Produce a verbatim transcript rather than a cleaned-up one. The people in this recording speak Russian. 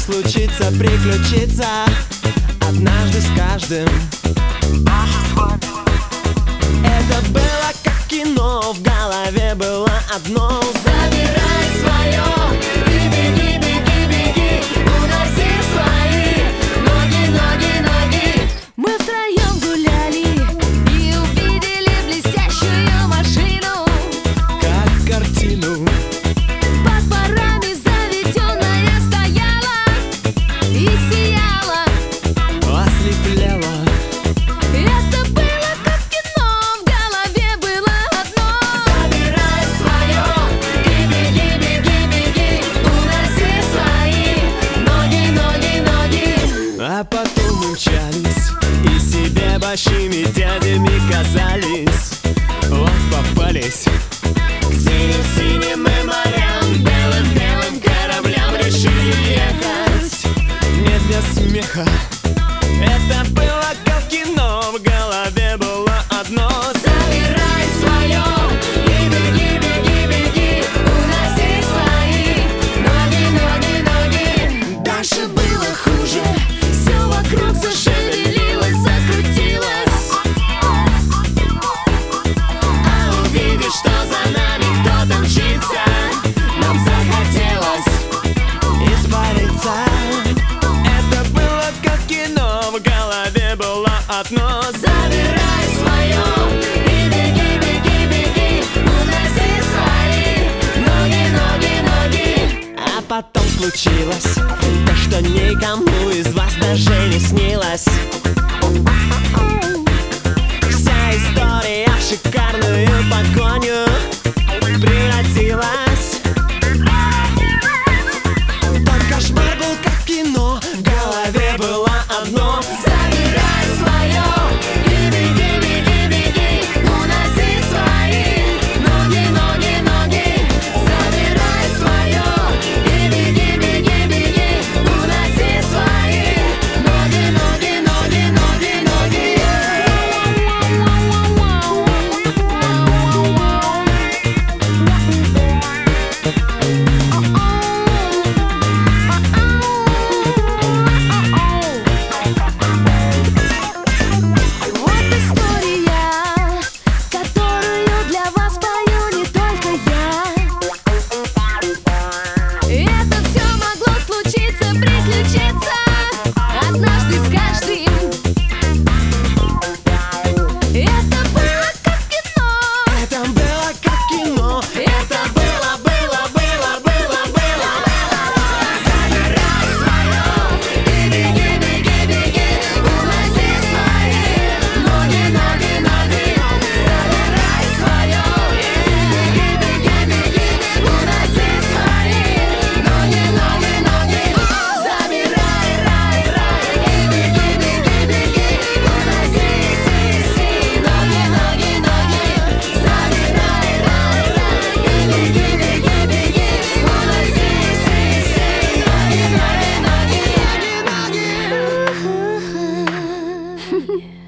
случится приключиться однажды с каждым. Это было как кино, в голове было одно: забирай свое и беги, беги, беги, уноси свои ноги, ноги, ноги. Мы втроем гуляли и увидели блестящую машину, как картину. под парами заведенная стояла и сияла, Ослеплела. это было как кино, в голове было одно: Забирай свое и беги, беги, беги, уноси свои ноги, ноги, ноги. А потом мы мчались и себе большими дядями казались. Вот попались к синим-синим мы морям, белым-белым кораблям решили ехать. Не для смеха, это было как кино, в голове было одно: забирай свое и беги, беги, беги, уноси свои ноги, ноги, ноги. Дальше было хуже, все вокруг зашевелилось, закрутилось. А увидишь, что за нами кто-то мчится, нам захотелось испариться. Это было как кино, в голове было одно: забирай свое и беги, беги, беги, уноси свои ноги, ноги, ноги. А потом случилось то, что никому из вас даже не снилось. Вся история в шикарную погоню превратилась. Тот кошмар был как кино, в голове было одно: забирай свое и беги, беги, беги, уноси свои ноги, ноги, ноги. Забирай свое и беги, беги, беги, уноси свои ноги, ноги, ноги, ноги, ноги. Вот история, которую для вас пою не только я. Это все могло случиться, приключиться однажды с каждым. Это было как кино, Это было как кино, это было, было, было, было, было. Забирай свое и беги, беги, беги, уноси свои ноги, ноги, ноги. Забирай свое и беги, беги, беги, уноси свои ноги, ноги, ноги. Забирай, рай, рай и беги, беги, беги, уноси си, си ноги, ноги, ноги. Забирай, рай, рай и беги, беги, беги, уноси си, си ноги, ноги, ноги, ноги, ноги.